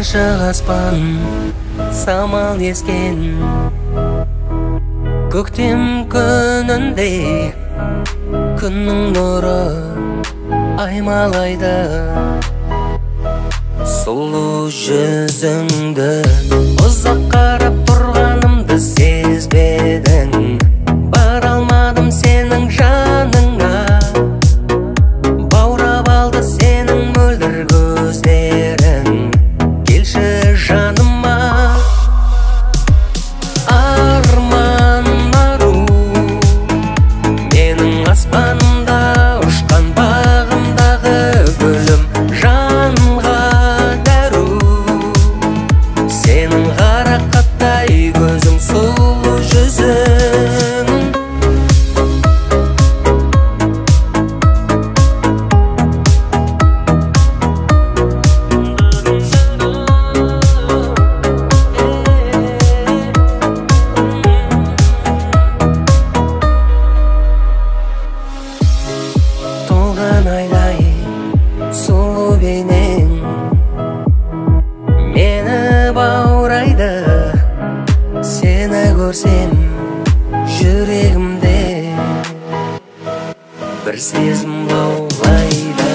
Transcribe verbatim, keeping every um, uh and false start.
ашық аспан, самал ескен көктем күніндей, күннің нұры аймалайды сұлу жүзіңді. Ұзақ қарап тұрғанымды сезбедің, бара алмадым сенің жаныңа, баурап алды сенің мөлдір көздерің. Келші жаныма, арман ару, менің аспанымда ұшқан бағымдағы гүлім, жанға дәру, сенің қарақаттай көзің, сұлу жүзің. Толған айдай сұлу бейнең мені баурайды, сені көрсем жүрегімде бір сезім лаулайды.